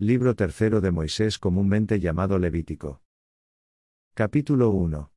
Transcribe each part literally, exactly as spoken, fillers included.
Libro tercero de Moisés, comúnmente llamado Levítico. Capítulo uno.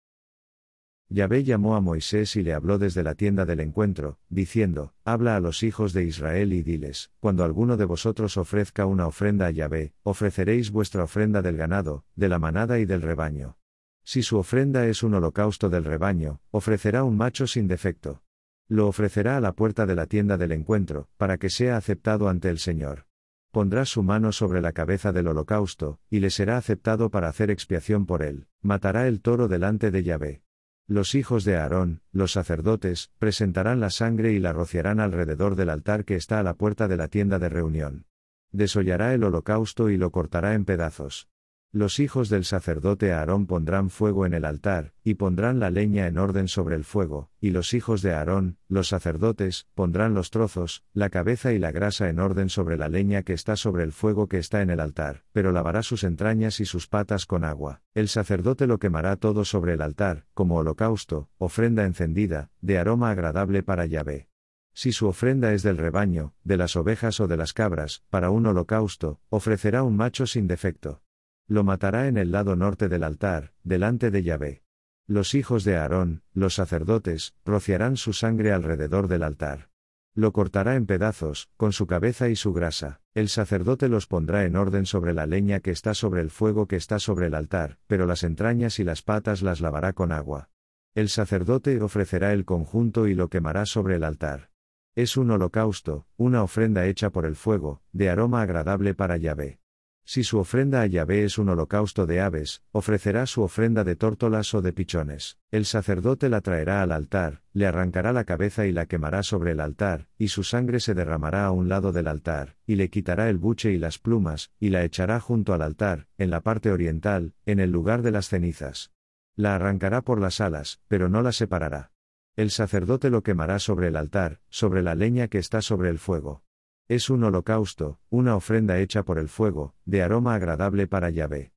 Yahvé llamó a Moisés y le habló desde la tienda del encuentro, diciendo: Habla a los hijos de Israel y diles: Cuando alguno de vosotros ofrezca una ofrenda a Yahvé, ofreceréis vuestra ofrenda del ganado, de la manada y del rebaño. Si su ofrenda es un holocausto del rebaño, ofrecerá un macho sin defecto. Lo ofrecerá a la puerta de la tienda del encuentro, para que sea aceptado ante el Señor. Pondrá su mano sobre la cabeza del holocausto, y le será aceptado para hacer expiación por él. Matará el toro delante de Yahvé. Los hijos de Aarón, los sacerdotes, presentarán la sangre y la rociarán alrededor del altar que está a la puerta de la tienda de reunión. Desollará el holocausto y lo cortará en pedazos. Los hijos del sacerdote Aarón pondrán fuego en el altar, y pondrán la leña en orden sobre el fuego, y los hijos de Aarón, los sacerdotes, pondrán los trozos, la cabeza y la grasa en orden sobre la leña que está sobre el fuego que está en el altar, pero lavará sus entrañas y sus patas con agua. El sacerdote lo quemará todo sobre el altar, como holocausto, ofrenda encendida, de aroma agradable para Yahvé. Si su ofrenda es del rebaño, de las ovejas o de las cabras, para un holocausto, ofrecerá un macho sin defecto. Lo matará en el lado norte del altar, delante de Yahvé. Los hijos de Aarón, los sacerdotes, rociarán su sangre alrededor del altar. Lo cortará en pedazos, con su cabeza y su grasa. El sacerdote los pondrá en orden sobre la leña que está sobre el fuego que está sobre el altar, pero las entrañas y las patas las lavará con agua. El sacerdote ofrecerá el conjunto y lo quemará sobre el altar. Es un holocausto, una ofrenda hecha por el fuego, de aroma agradable para Yahvé. Si su ofrenda a Yahvé es un holocausto de aves, ofrecerá su ofrenda de tórtolas o de pichones. El sacerdote la traerá al altar, le arrancará la cabeza y la quemará sobre el altar, y su sangre se derramará a un lado del altar, y le quitará el buche y las plumas, y la echará junto al altar, en la parte oriental, en el lugar de las cenizas. La arrancará por las alas, pero no la separará. El sacerdote lo quemará sobre el altar, sobre la leña que está sobre el fuego. Es un holocausto, una ofrenda hecha por el fuego, de aroma agradable para Yahvé.